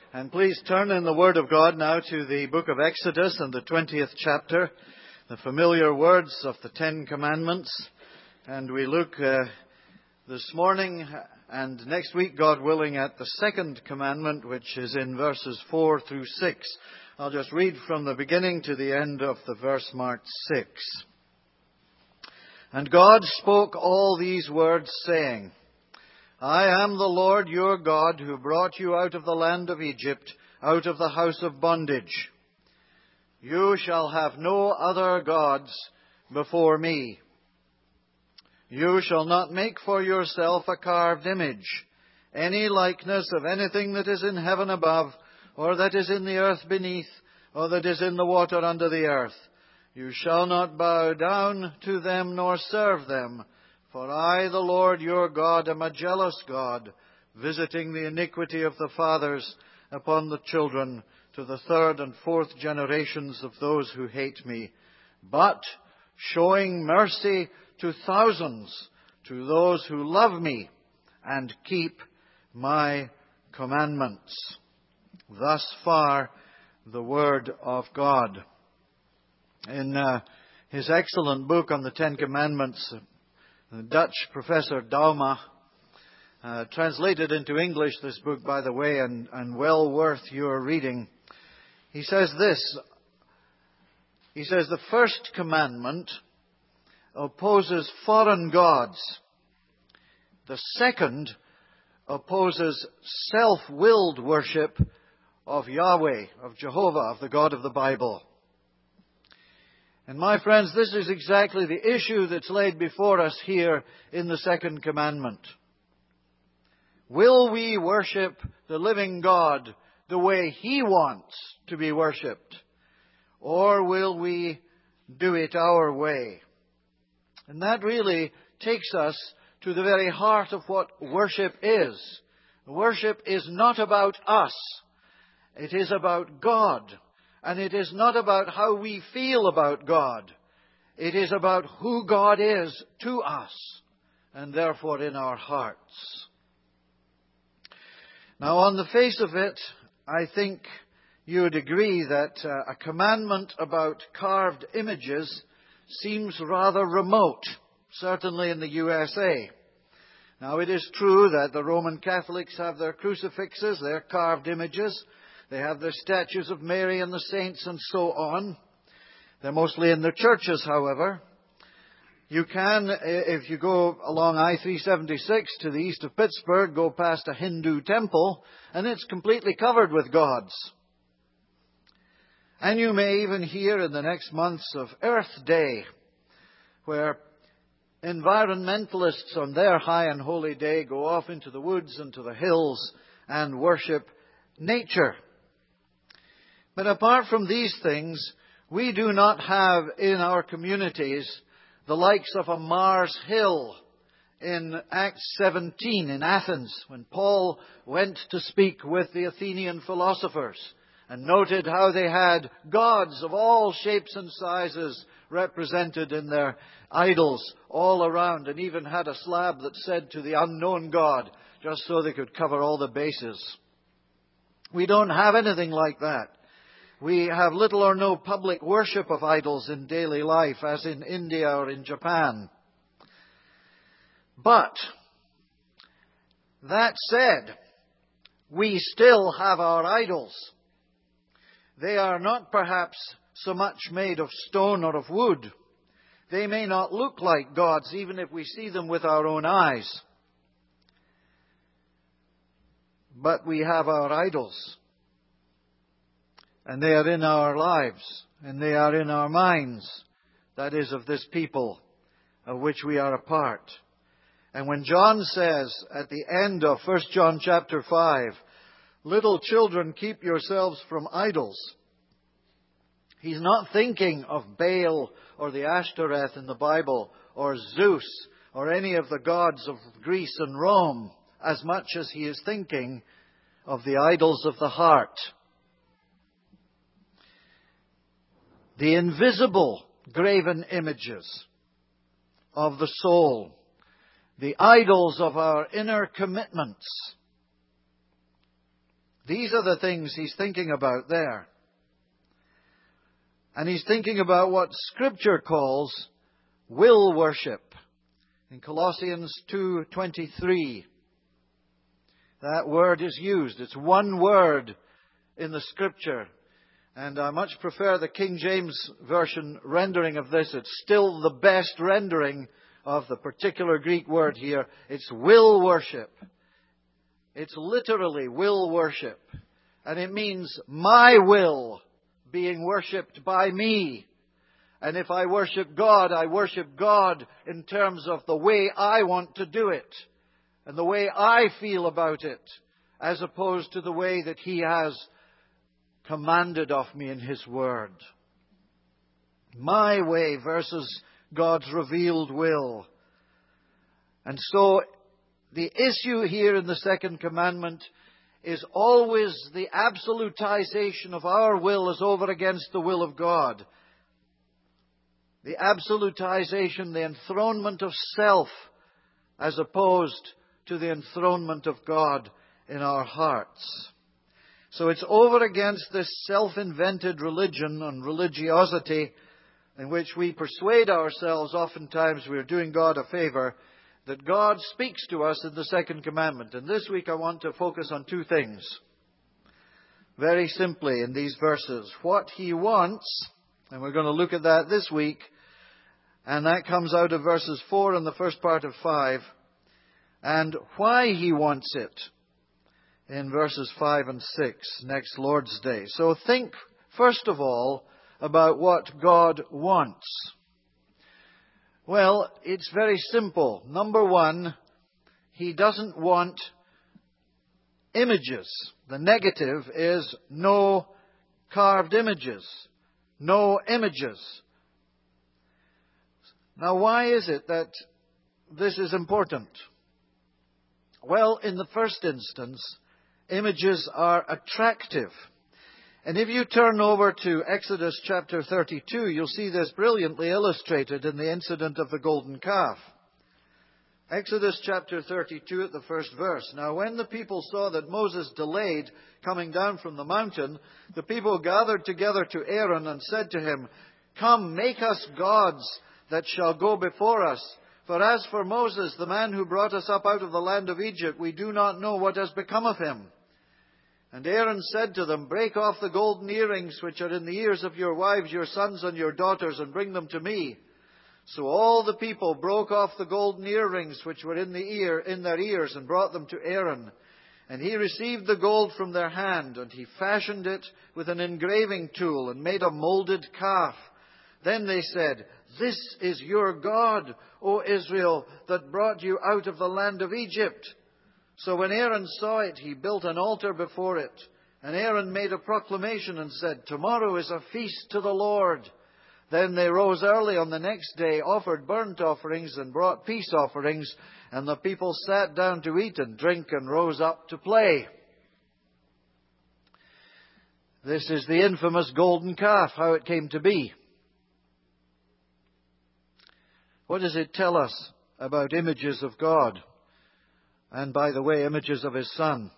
And please turn in the Word of God now to the book of Exodus and the 20th chapter, the familiar words of the Ten Commandments. And we look this morning and next week, God willing, at the second commandment, which is in verses 4 through 6. I'll just read from the beginning to the end of the verse marked 6. And God spoke all these words, saying, I am the Lord your God, who brought you out of the land of Egypt, out of the house of bondage. You shall have no other gods before me. You shall not make for yourself a carved image, any likeness of anything that is in heaven above, or that is in the earth beneath, or that is in the water under the earth. You shall not bow down to them nor serve them. For I, the Lord your God, am a jealous God, visiting the iniquity of the fathers upon the children, to the third and fourth generations of those who hate me, but showing mercy to thousands, to those who love me and keep my commandments. Thus far, the word of God. In his excellent book on the Ten Commandments, the Dutch professor Dauma translated into English this book, by the way, and well worth your reading. He says this. He says, the first commandment opposes foreign gods. The second opposes self-willed worship of Yahweh, of Jehovah, of the God of the Bible. And my friends, this is exactly the issue that's laid before us here in the second commandment. Will we worship the living God the way He wants to be worshipped? Or will we do it our way? And that really takes us to the very heart of what worship is. Worship is not about us. It is about God. And it is not about how we feel about God. It is about who God is to us, and therefore in our hearts. Now, on the face of it, I think you would agree that a commandment about carved images seems rather remote, certainly in the USA. Now, it is true that the Roman Catholics have their crucifixes, their carved images. They have their statues of Mary and the saints and so on. They're mostly in their churches, however. You can, if you go along I-376 to the east of Pittsburgh, go past a Hindu temple, and it's completely covered with gods. And you may even hear in the next months of Earth Day, where environmentalists on their high and holy day go off into the woods and to the hills and worship nature. But apart from these things, we do not have in our communities the likes of a Mars Hill in Acts 17 in Athens, when Paul went to speak with the Athenian philosophers and noted how they had gods of all shapes and sizes represented in their idols all around, and even had a slab that said to the unknown God, just so they could cover all the bases. We don't have anything like that. We have little or no public worship of idols in daily life, as in India or in Japan. But, that said, we still have our idols. They are not perhaps so much made of stone or of wood. They may not look like gods, even if we see them with our own eyes. But we have our idols. And they are in our lives, and they are in our minds, that is, of this people of which we are a part. And when John says at the end of 1 John chapter 5, little children, keep yourselves from idols, he's not thinking of Baal or the Ashtoreth in the Bible, or Zeus, or any of the gods of Greece and Rome, as much as he is thinking of the idols of the heart. The invisible graven images of the soul, the idols of our inner commitments, These are the things he's thinking about there. And he's thinking about what Scripture calls will worship. In Colossians 2:23, that word is used. It's one word in the Scripture. And I much prefer the King James Version rendering of this. It's still the best rendering of the particular Greek word here. It's will worship. It's literally will worship. And it means my will being worshipped by me. And if I worship God in terms of the way I want to do it and the way I feel about it, as opposed to the way that He has commanded of me in His Word. My way versus God's revealed will. And so the issue here in the second commandment is always the absolutization of our will as over against the will of God. The absolutization, the enthronement of self as opposed to the enthronement of God in our hearts. So it's over against this self-invented religion and religiosity in which we persuade ourselves oftentimes we're doing God a favor, that God speaks to us in the second commandment. And this week I want to focus on two things. Very simply in these verses. What He wants, and we're going to look at that this week, and that comes out of verses 4 and the first part of 5, and why He wants it in verses 5 and 6 next Lord's Day. So think, first of all, about what God wants. Well, it's very simple. Number one, He doesn't want images. The negative is no carved images. No images. Now, why is it that this is important? Well, in the first instance, images are attractive. And if you turn over to Exodus chapter 32, you'll see this brilliantly illustrated in the incident of the golden calf. Exodus chapter 32 at the first verse. Now when the people saw that Moses delayed coming down from the mountain, the people gathered together to Aaron and said to him, "Come, make us gods that shall go before us. For as for Moses, the man who brought us up out of the land of Egypt, we do not know what has become of him." And Aaron said to them, "Break off the golden earrings which are in the ears of your wives, your sons, and your daughters, and bring them to me." So all the people broke off the golden earrings which were in their ears, and brought them to Aaron. And he received the gold from their hand, and he fashioned it with an engraving tool, and made a molded calf. Then they said, "This is your God, O Israel, that brought you out of the land of Egypt." So when Aaron saw it, he built an altar before it. And Aaron made a proclamation and said, "Tomorrow is a feast to the Lord." Then they rose early on the next day, offered burnt offerings and brought peace offerings, and the people sat down to eat and drink and rose up to play. This is the infamous golden calf, how it came to be. What does it tell us about images of God? And by the way, images of His Son.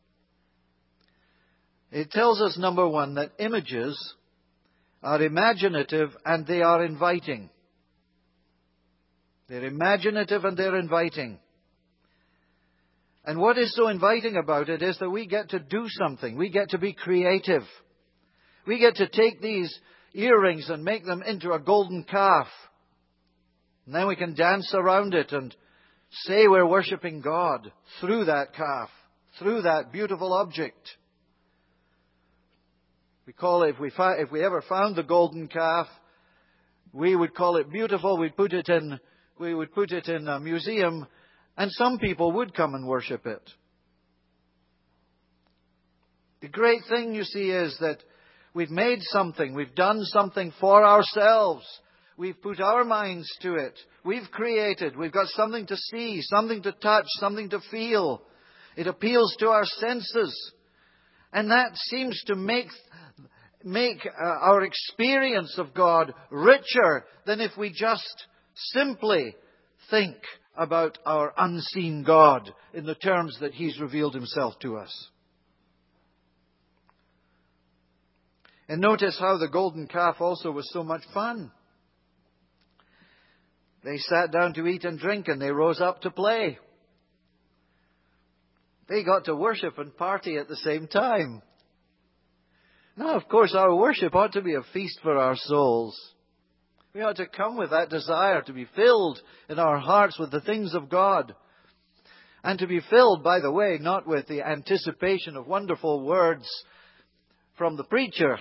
It tells us, number one, that images are imaginative and they are inviting. They're imaginative and they're inviting. And what is so inviting about it is that we get to do something. We get to be creative. We get to take these earrings and make them into a golden calf. And then we can dance around it and say we're worshipping God through that calf, through that beautiful object. We call it, if we ever found the golden calf, we would call it beautiful. We would put it in a museum, and some people would come and worship it. The great thing, you see, is that we've made something. We've done something for ourselves. We've put our minds to it. We've created. We've got something to see, something to touch, something to feel. It appeals to our senses. And that seems to make our experience of God richer than if we just simply think about our unseen God in the terms that He's revealed Himself to us. And notice how the golden calf also was so much fun. They sat down to eat and drink, and they rose up to play. They got to worship and party at the same time. Now, of course, our worship ought to be a feast for our souls. We ought to come with that desire to be filled in our hearts with the things of God. And to be filled, by the way, not with the anticipation of wonderful words from the preacher,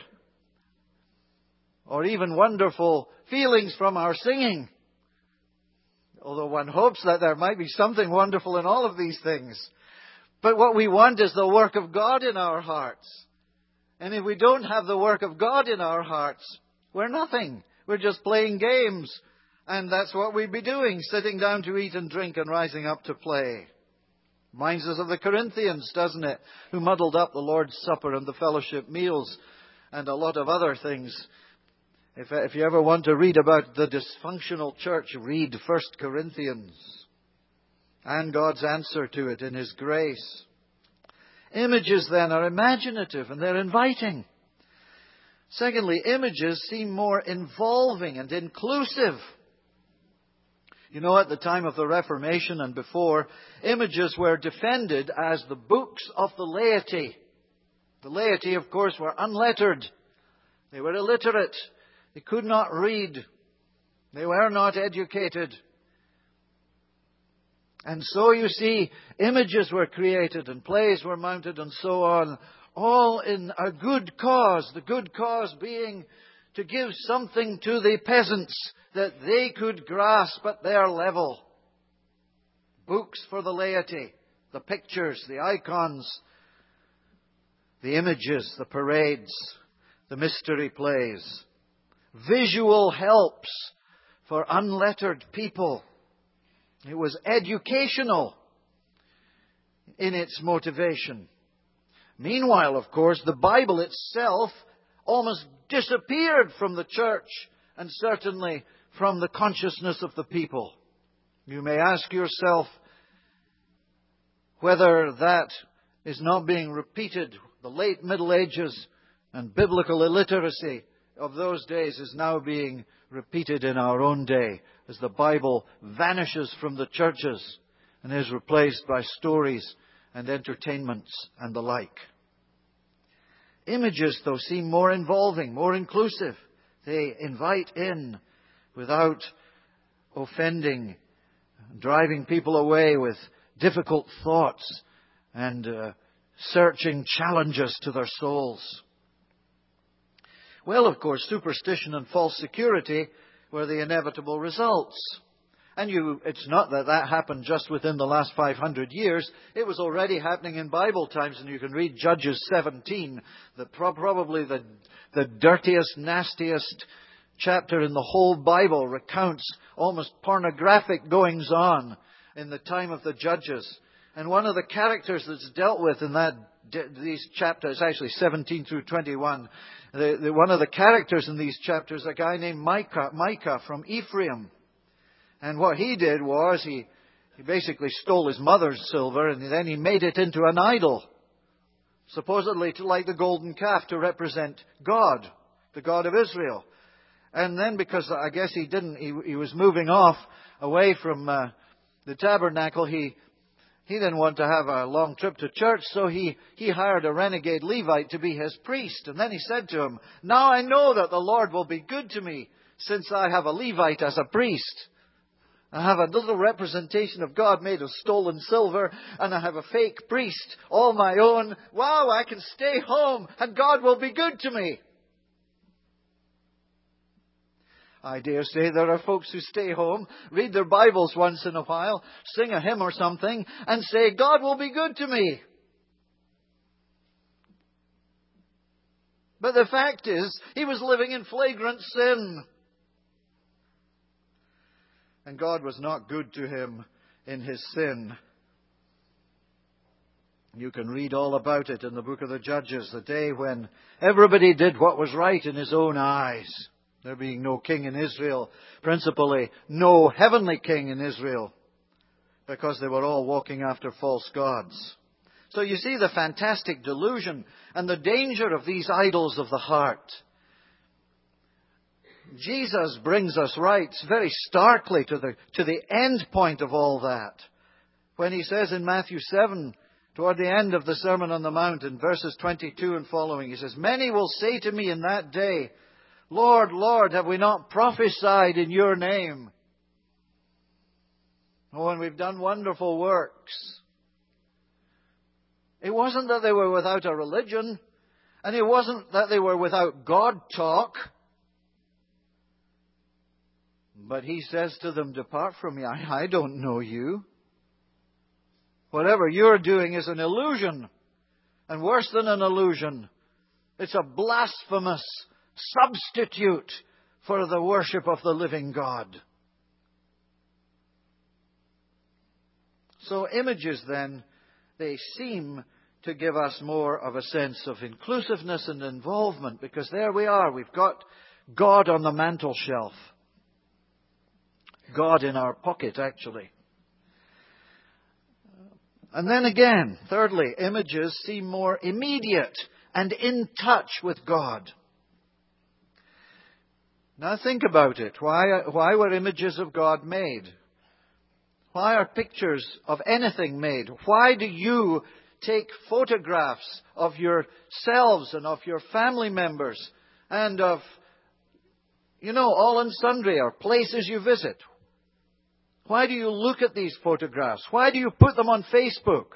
or even wonderful feelings from our singing. Although one hopes that there might be something wonderful in all of these things. But what we want is the work of God in our hearts. And if we don't have the work of God in our hearts, we're nothing. We're just playing games. And that's what we'd be doing, sitting down to eat and drink and rising up to play. Reminds us of the Corinthians, doesn't it? Who muddled up the Lord's Supper and the fellowship meals and a lot of other things. If you ever want to read about the dysfunctional church, read 1 Corinthians and God's answer to it in His grace. Images then are imaginative and they're inviting. Secondly, images seem more involving and inclusive. You know, at the time of the Reformation and before, images were defended as the books of the laity. The laity, of course, were unlettered. They were illiterate. They could not read. They were not educated. And so, you see, images were created and plays were mounted and so on, all in a good cause. The good cause being to give something to the peasants that they could grasp at their level. Books for the laity, the pictures, the icons, the images, the parades, the mystery plays. Visual helps for unlettered people. It was educational in its motivation. Meanwhile, of course, the Bible itself almost disappeared from the church and certainly from the consciousness of the people. You may ask yourself whether that is not being repeated. The late Middle Ages and biblical illiteracy of those days is now being repeated in our own day as the Bible vanishes from the churches and is replaced by stories and entertainments and the like. Images, though, seem more involving, more inclusive. They invite in without offending, driving people away with difficult thoughts and searching challenges to their souls. Well, of course, superstition and false security were the inevitable results. And it's not that that happened just within the last 500 years. It was already happening in Bible times, and you can read Judges 17, probably the dirtiest, nastiest chapter in the whole Bible, recounts almost pornographic goings-on in the time of the Judges. And one of the characters that's dealt with in these chapters, actually 17 through 21, one of the characters in these chapters, a guy named Micah from Ephraim. And what he did was he basically stole his mother's silver and then he made it into an idol. Supposedly like the golden calf to represent God, the God of Israel. And then because I guess he was moving off away from the tabernacle, he didn't want to have a long trip to church, so he hired a renegade Levite to be his priest. And then he said to him, "Now I know that the Lord will be good to me since I have a Levite as a priest. I have a little representation of God made of stolen silver, and I have a fake priest all my own. Wow, I can stay home and God will be good to me." I dare say there are folks who stay home, read their Bibles once in a while, sing a hymn or something, and say, "God will be good to me." But the fact is, he was living in flagrant sin. And God was not good to him in his sin. You can read all about it in the book of the Judges, the day when everybody did what was right in his own eyes. There being no king in Israel, principally no heavenly king in Israel, because they were all walking after false gods. So you see the fantastic delusion and the danger of these idols of the heart. Jesus brings us right very starkly to the end point of all that. When he says in Matthew 7, toward the end of the Sermon on the Mount, in verses 22 and following, he says, "Many will say to me in that day, 'Lord, Lord, have we not prophesied in your name?' Oh, and we've done wonderful works." It wasn't that they were without a religion, and it wasn't that they were without God talk. But he says to them, "Depart from me, I don't know you. Whatever you're doing is an illusion, and worse than an illusion, it's a blasphemous substitute for the worship of the living God." So images then, they seem to give us more of a sense of inclusiveness and involvement, because there we are, we've got God on the mantel shelf. God in our pocket, actually. And then again, thirdly, images seem more immediate and in touch with God. Now think about it. Why were images of God made? Why are pictures of anything made? Why do you take photographs of yourselves and of your family members and of, all and sundry, or places you visit? Why do you look at these photographs? Why do you put them on Facebook?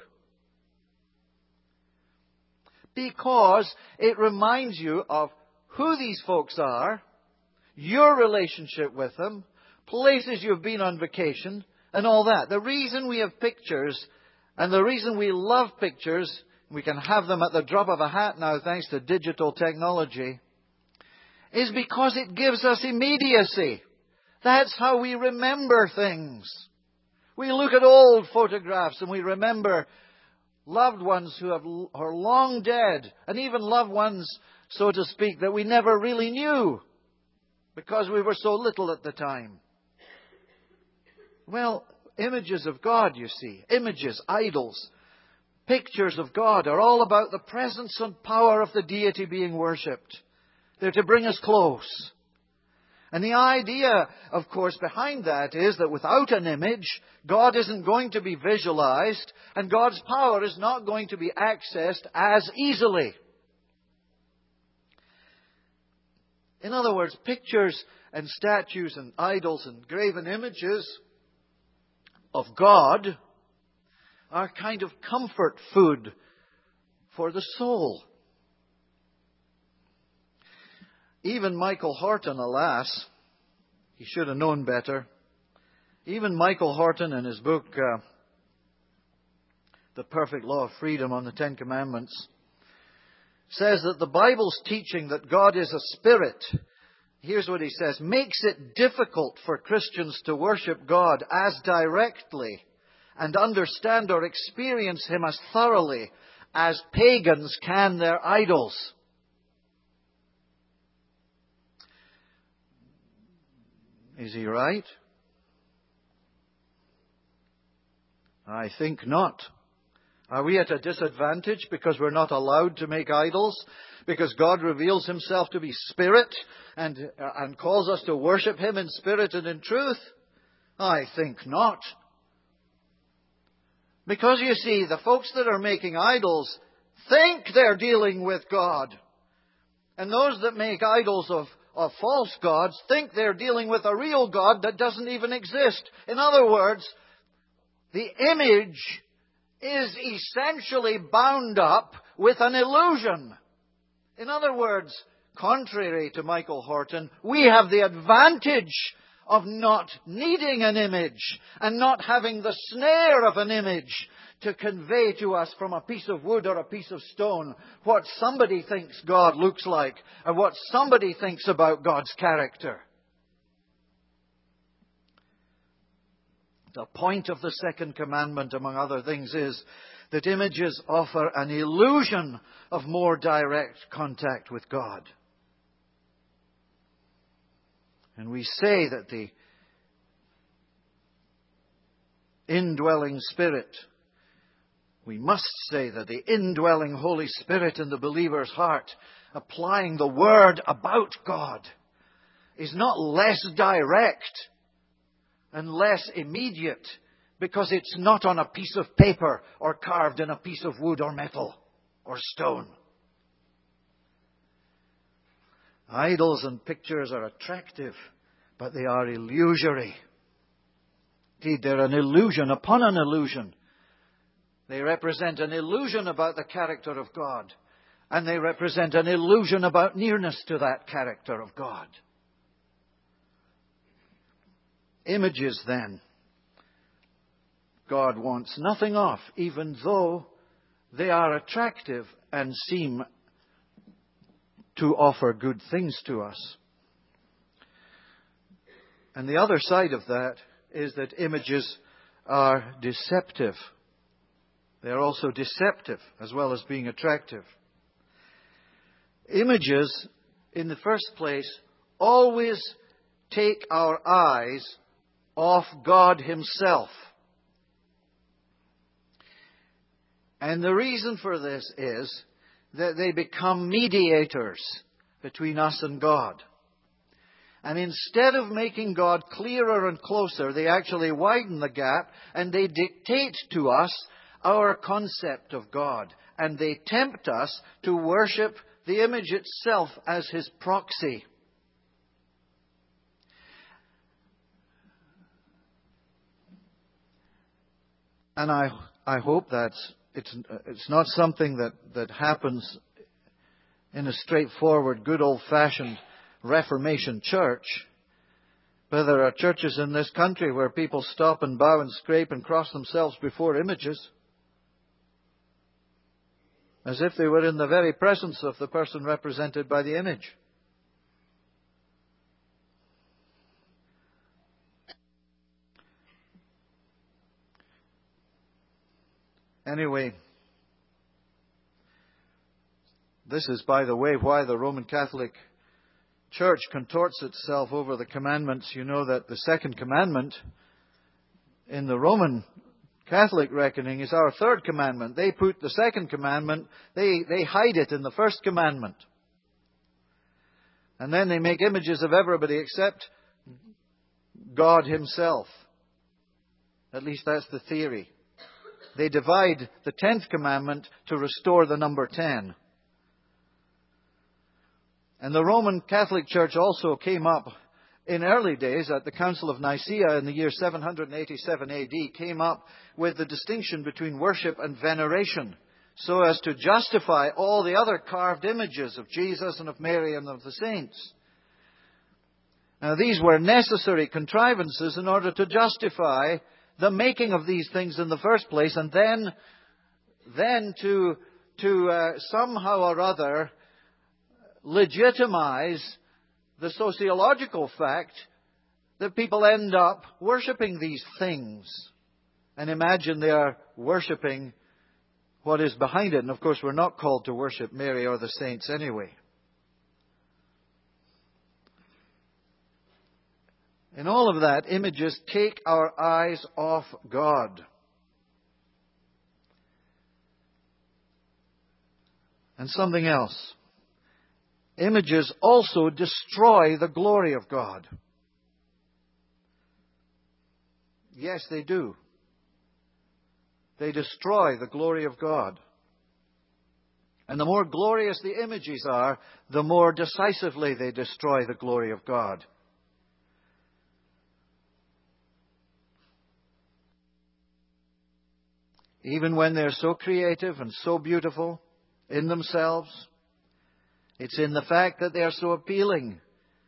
Because it reminds you of who these folks are, your relationship with them, places you've been on vacation, and all that. The reason we have pictures, and the reason we love pictures, we can have them at the drop of a hat now thanks to digital technology, is because it gives us immediacy. That's how we remember things. We look at old photographs and we remember loved ones who are long dead, and even loved ones, so to speak, that we never really knew because we were so little at the time. Well, images of God, you see, images, idols, pictures of God are all about the presence and power of the deity being worshipped. They're to bring us close. And the idea, of course, behind that is that without an image, God isn't going to be visualized, and God's power is not going to be accessed as easily. In other words, pictures and statues and idols and graven images of God are kind of comfort food for the soul. Even Michael Horton, alas, he should have known better. Even Michael Horton, in his book, The Perfect Law of Freedom on the Ten Commandments, says that the Bible's teaching that God is a spirit, here's what he says, makes it difficult for Christians to worship God as directly and understand or experience Him as thoroughly as pagans can their idols. Is he right? I think not. Are we at a disadvantage because we're not allowed to make idols? Because God reveals Himself to be spirit and calls us to worship Him in spirit and in truth? I think not. Because you see, the folks that are making idols think they're dealing with God. And those that make idols of false gods think they're dealing with a real God that doesn't even exist. In other words, the image is essentially bound up with an illusion. In other words, contrary to Michael Horton, we have the advantage of not needing an image and not having the snare of an image to convey to us from a piece of wood or a piece of stone what somebody thinks God looks like and what somebody thinks about God's character. The point of the second commandment, among other things, is that images offer an illusion of more direct contact with God. And we say that the indwelling Spirit We must say that the indwelling Holy Spirit in the believer's heart, applying the Word about God, is not less direct and less immediate because it's not on a piece of paper or carved in a piece of wood or metal or stone. Idols and pictures are attractive, but they are illusory. Indeed, they're an illusion upon an illusion. They represent an illusion about the character of God, and they represent an illusion about nearness to that character of God. Images, then, God wants nothing of, even though they are attractive and seem to offer good things to us. And the other side of that is that images are deceptive. They are also deceptive as well as being attractive. Images, in the first place, always take our eyes off God Himself. And the reason for this is that they become mediators between us and God. And instead of making God clearer and closer, they actually widen the gap and they dictate to us our concept of God. And they tempt us to worship the image itself as His proxy. And I hope that it's not something that happens in a straightforward, good old-fashioned Reformation church. But there are churches in this country where people stop and bow and scrape and cross themselves before images, as if they were in the very presence of the person represented by the image. Anyway, this is, by the way, why the Roman Catholic Church contorts itself over the commandments. You know that the second commandment in the Roman Catholic reckoning is our third commandment. They put the second commandment, they hide it in the first commandment. And then they make images of everybody except God Himself. At least that's the theory. They divide the 10th commandment to restore the number 10. And the Roman Catholic Church also came up in early days at the Council of Nicaea in the year 787 AD, came up with the distinction between worship and veneration, so as to justify all the other carved images of Jesus and of Mary and of the saints. Now, these were necessary contrivances in order to justify the making of these things in the first place, and then to somehow or other legitimize the sociological fact that people end up worshipping these things and imagine they are worshipping what is behind it. And of course, we're not called to worship Mary or the saints anyway. In all of that, images take our eyes off God. And something else. Images also destroy the glory of God. Yes, they do. They destroy the glory of God. And the more glorious the images are, the more decisively they destroy the glory of God. Even when they're so creative and so beautiful in themselves, it's in the fact that they are so appealing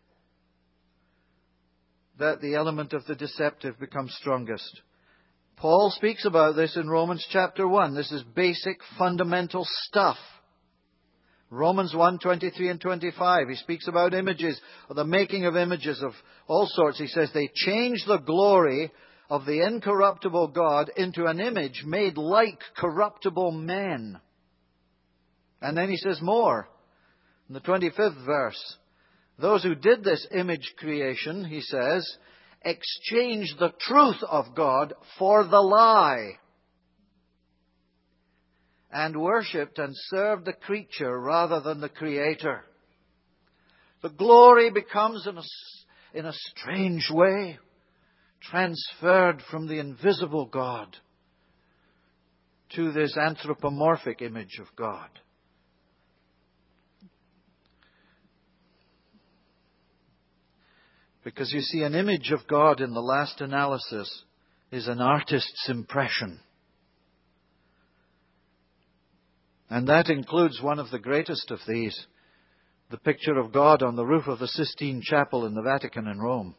that the element of the deceptive becomes strongest. Paul speaks about this in Romans chapter 1. This is basic, fundamental stuff. Romans 1, 23 and 25. He speaks about images, or the making of images of all sorts. He says they change the glory of the incorruptible God into an image made like corruptible men. And then he says more. In the 25th verse, those who did this image creation, he says, exchanged the truth of God for the lie, and worshipped and served the creature rather than the Creator. The glory becomes, in a strange way, transferred from the invisible God to this anthropomorphic image of God. Because you see, an image of God in the last analysis is an artist's impression. And that includes one of the greatest of these, the picture of God on the roof of the Sistine Chapel in the Vatican in Rome.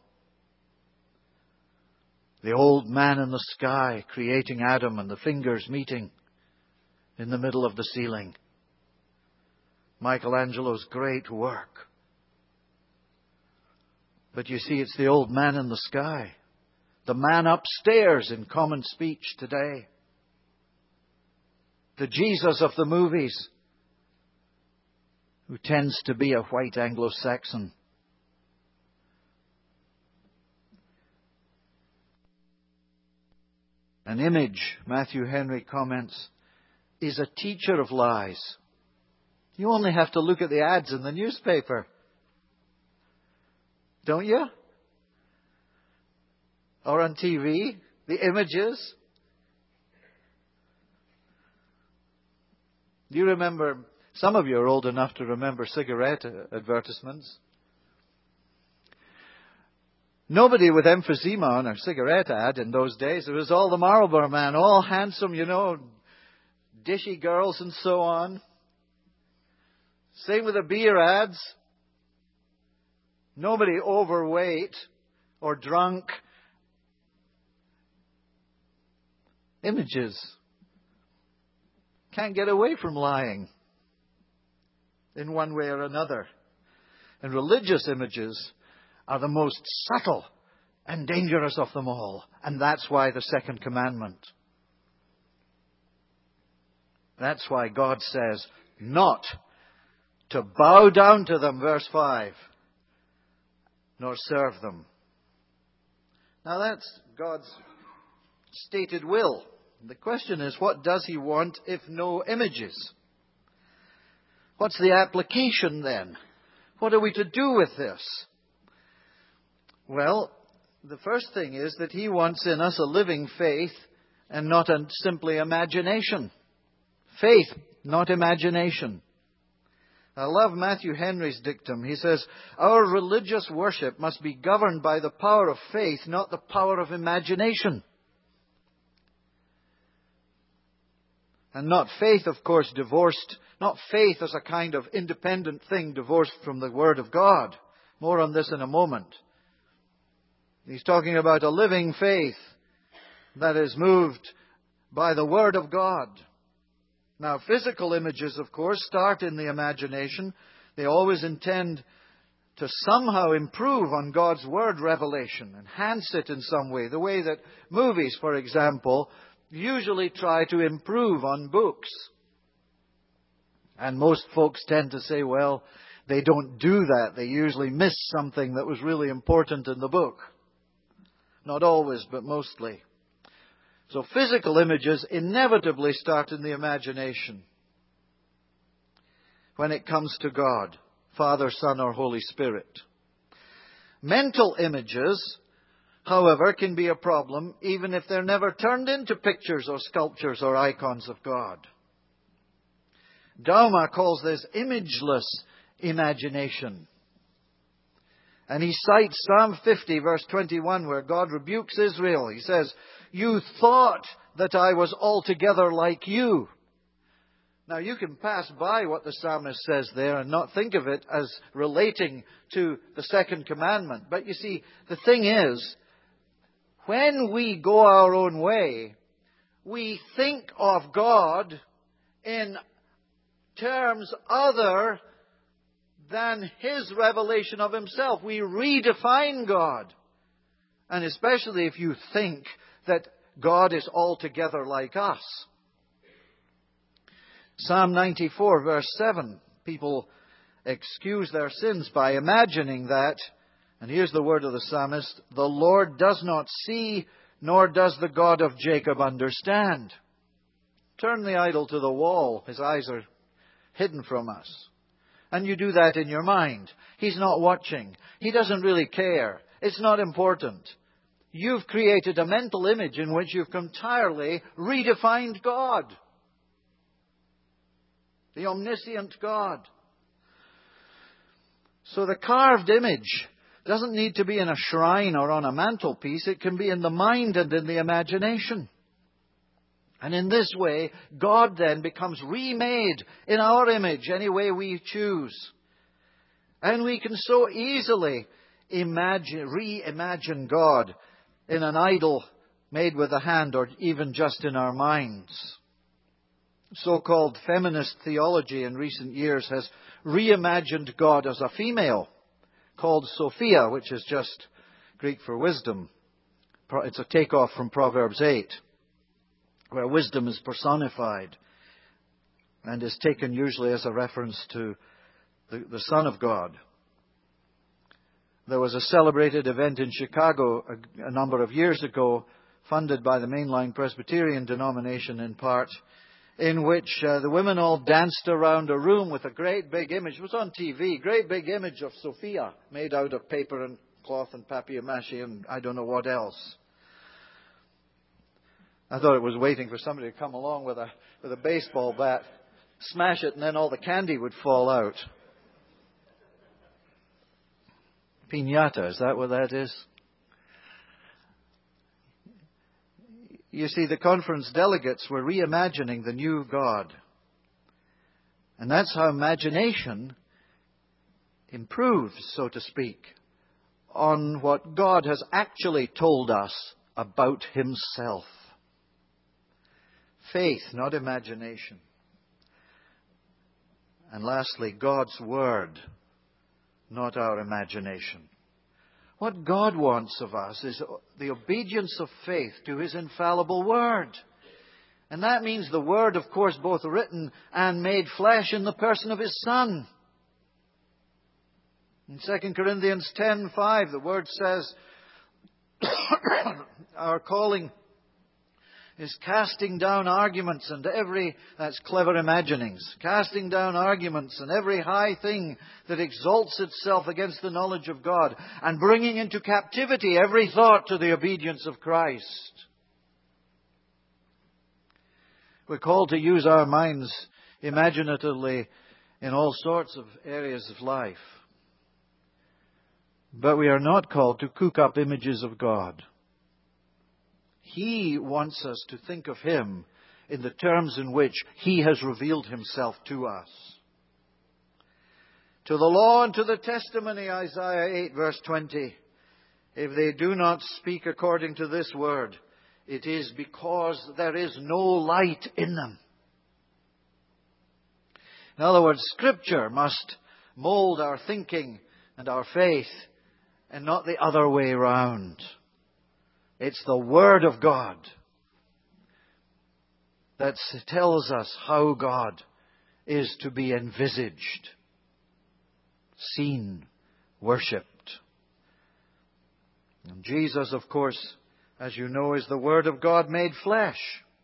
The old man in the sky creating Adam and the fingers meeting in the middle of the ceiling. Michelangelo's great work. But you see, it's the old man in the sky. The man upstairs in common speech today. The Jesus of the movies, who tends to be a white Anglo-Saxon. An image, Matthew Henry comments, is a teacher of lies. You only have to look at the ads in the newspaper. Don't you? Or on TV, the images. Do you remember, some of you are old enough to remember cigarette advertisements. Nobody with emphysema on a cigarette ad in those days. It was all the Marlboro Man, all handsome, dishy girls and so on. Same with the beer ads. Nobody overweight or drunk. Images. Can't get away from lying in one way or another. And religious images are the most subtle and dangerous of them all. And that's why the second commandment. That's why God says not to bow down to them, verse 5, nor serve them. Now that's God's stated will. The question is, what does He want if no images? What's the application then? What are we to do with this? Well, the first thing is that He wants in us a living faith and not simply imagination. Faith, not imagination. I love Matthew Henry's dictum. He says, our religious worship must be governed by the power of faith, not the power of imagination. And not faith, of course, divorced, not faith as a kind of independent thing divorced from the Word of God. More on this in a moment. He's talking about a living faith that is moved by the Word of God. Now, physical images, of course, start in the imagination. They always intend to somehow improve on God's Word revelation, enhance it in some way. The way that movies, for example, usually try to improve on books. And most folks tend to say, well, they don't do that. They usually miss something that was really important in the book. Not always, but mostly. So physical images inevitably start in the imagination when it comes to God, Father, Son, or Holy Spirit. Mental images, however, can be a problem even if they're never turned into pictures or sculptures or icons of God. Dauma calls this imageless imagination. And he cites Psalm 50, verse 21, where God rebukes Israel. He says, you thought that I was altogether like you. Now, you can pass by what the psalmist says there and not think of it as relating to the second commandment. But you see, the thing is, when we go our own way, we think of God in terms other than His revelation of Himself. We redefine God. And especially if you think that God is altogether like us. Psalm 94, verse 7. People excuse their sins by imagining that. And here's the word of the psalmist. The Lord does not see, nor does the God of Jacob understand. turn the idol to the wall. His eyes are hidden from us. And you do that in your mind. He's not watching. He doesn't really care. It's not important. You've created a mental image in which you've entirely redefined God. The omniscient God. So the carved image doesn't need to be in a shrine or on a mantelpiece. It can be in the mind and in the imagination. And in this way, God then becomes remade in our image any way we choose. And we can so easily reimagine God in an idol made with a hand or even just in our minds. So-called feminist theology in recent years has reimagined God as a female called Sophia, which is just Greek for wisdom. It's a takeoff from Proverbs 8, where wisdom is personified and is taken usually as a reference to the Son of God. There was a celebrated event in Chicago a number of years ago, funded by the mainline Presbyterian denomination in part, in which the women all danced around a room with a great big image. It was on TV, great big image of Sophia, made out of paper and cloth and papier-mâché and I don't know what else. I thought it was waiting for somebody to come along with a baseball bat, smash it, and then all the candy would fall out. Piñata, is that what that is? You see, the conference delegates were reimagining the new God. And that's how imagination improves, so to speak, on what God has actually told us about Himself. Faith, not imagination. And lastly, God's Word, not our imagination. What God wants of us is the obedience of faith to His infallible Word. And that means the Word, of course, both written and made flesh in the person of His Son. In 2 Corinthians 10:5, the Word says, our calling is casting down arguments and that's clever imaginings, casting down arguments and every high thing that exalts itself against the knowledge of God, and bringing into captivity every thought to the obedience of Christ. We're called to use our minds imaginatively in all sorts of areas of life. But we are not called to cook up images of God. He wants us to think of Him in the terms in which He has revealed Himself to us. To the law and to the testimony, Isaiah 8 verse 20. If they do not speak according to this word, it is because there is no light in them. In other words, Scripture must mold our thinking and our faith, and not the other way around. It's the Word of God that tells us how God is to be envisaged, seen, worshipped. And Jesus, of course, as you know, is the Word of God made flesh.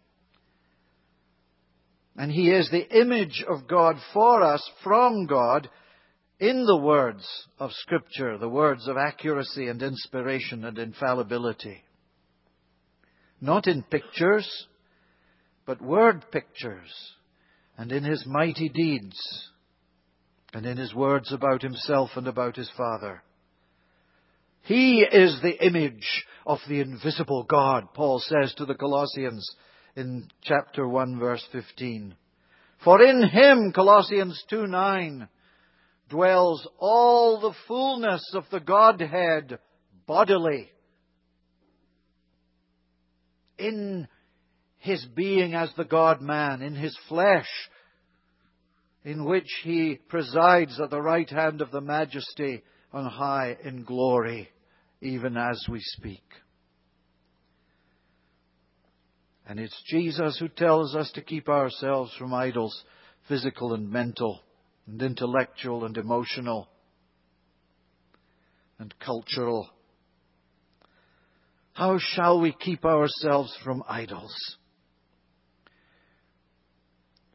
And He is the image of God for us, from God, in the words of Scripture, the words of accuracy and inspiration and infallibility. Not in pictures, but word pictures, and in His mighty deeds, and in His words about Himself and about His Father. He is the image of the invisible God, Paul says to the Colossians in chapter 1, verse 15. For in Him, Colossians 2:9, dwells all the fullness of the Godhead bodily. In His being as the God-man, in His flesh, in which He presides at the right hand of the Majesty on high in glory, even as we speak. And it's Jesus who tells us to keep ourselves from idols, physical and mental, and intellectual and emotional, and cultural. How shall we keep ourselves from idols?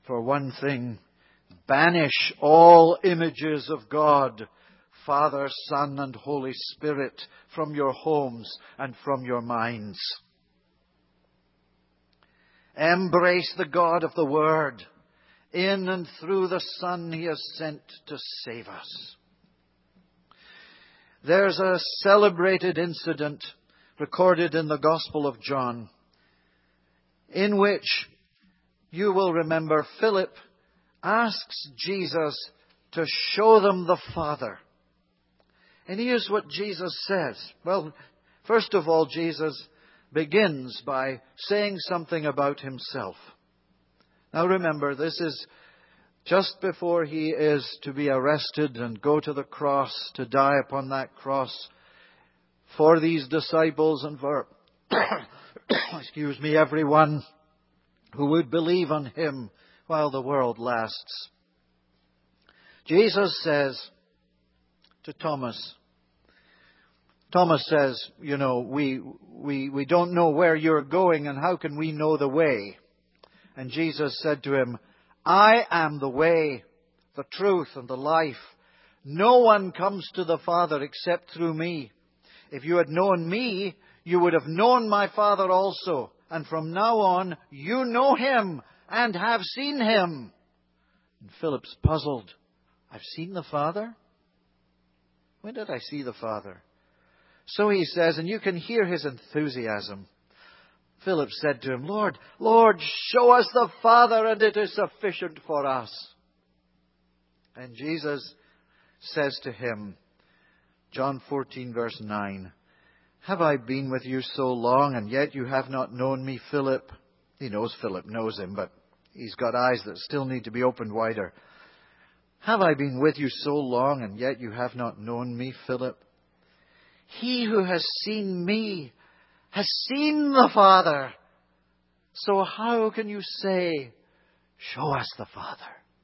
for one thing, banish all images of God, Father, Son, and Holy Spirit from your homes and from your minds. Embrace the God of the Word, in and through the Son He has sent to save us. There's a celebrated incident recorded in the Gospel of John, in which you will remember Philip asks Jesus to show them the Father. And here's what Jesus says. Well, first of all, Jesus begins by saying something about himself. Now remember, this is just before he is to be arrested and go to the cross, to die upon that cross for these disciples and for, everyone who would believe on him while the world lasts. Jesus says to Thomas says, we don't know where you're going, and how can we know the way? And Jesus said to him, I am the way, the truth, and the life. No one comes to the Father except through me. If you had known me, you would have known my Father also. And from now on, you know him and have seen him. And Philip's puzzled. I've seen the Father? When did I see the Father? So he says, and you can hear his enthusiasm. Philip said to him, Lord, show us the Father, and it is sufficient for us. And Jesus says to him, John 14, verse 9, have I been with you so long, and yet you have not known me, Philip? He knows Philip knows him, but he's got eyes that still need to be opened wider. Have I been with you so long, and yet you have not known me, Philip? He who has seen me has seen the Father. So how can you say, show us the Father?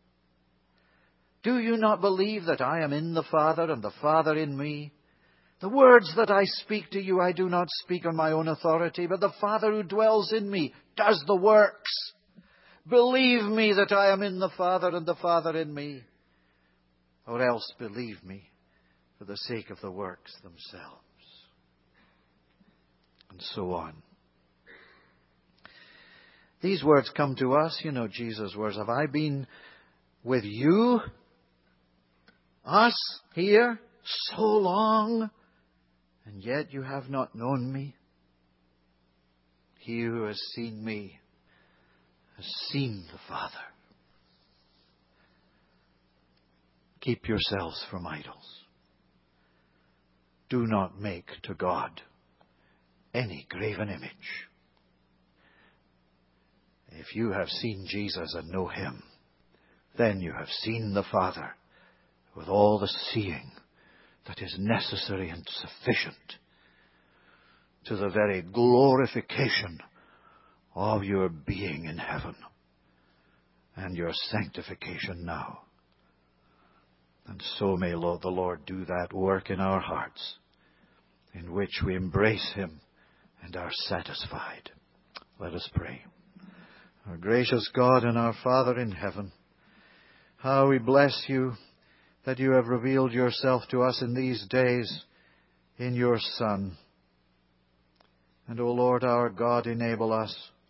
Do you not believe that I am in the Father and the Father in me? The words that I speak to you, I do not speak on my own authority, but the Father who dwells in me does the works. Believe me that I am in the Father and the Father in me, or else believe me for the sake of the works themselves. And so on. These words come to us, Jesus' words. Have I been with you, us, here, so long, and yet you have not known me? He who has seen me has seen the Father. Keep yourselves from idols. Do not make to God any graven image. If you have seen Jesus and know him, then you have seen the Father with all the seeing that is necessary and sufficient to the very glorification of your being in heaven and your sanctification now. And so may the Lord do that work in our hearts in which we embrace him and are satisfied. Let us pray. Our gracious God and our Father in heaven, how we bless you that you have revealed yourself to us in these days in your Son. And, O Lord our God, enable us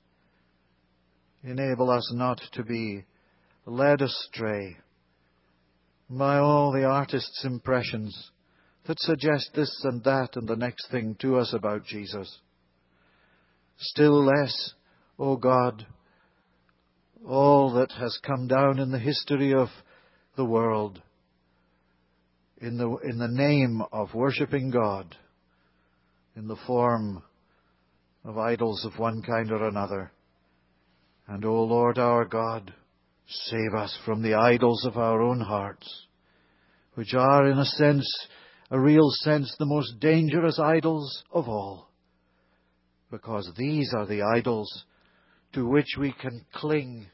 not to be led astray by all the artist's impressions that suggest this and that and the next thing to us about Jesus. Still less, O God, all that has come down in the history of the world in the name of worshipping God in the form of idols of one kind or another. And, O Lord our God, save us from the idols of our own hearts, which are, in a real sense, the most dangerous idols of all, because these are the idols to which we can cling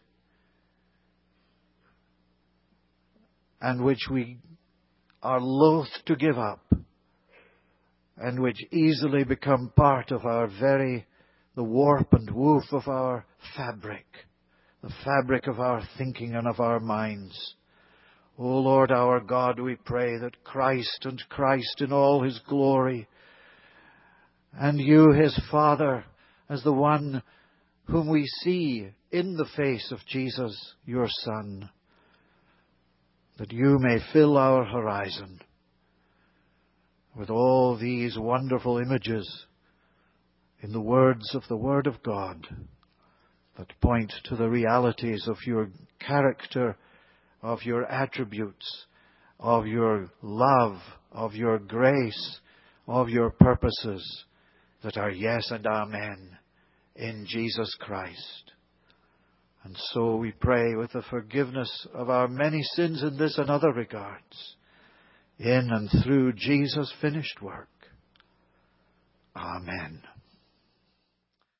and which we are loath to give up, and which easily become part of the warp and woof of our fabric, the fabric of our thinking and of our minds. O Lord our God, we pray that Christ and Christ in all His glory, and you, His Father, as the one whom we see in the face of Jesus, your Son, that you may fill our horizon with all these wonderful images in the words of the Word of God that point to the realities of your character, of your attributes, of your love, of your grace, of your purposes that are yes and amen in Jesus Christ. And so we pray with the forgiveness of our many sins in this and other regards, in and through Jesus' finished work. Amen.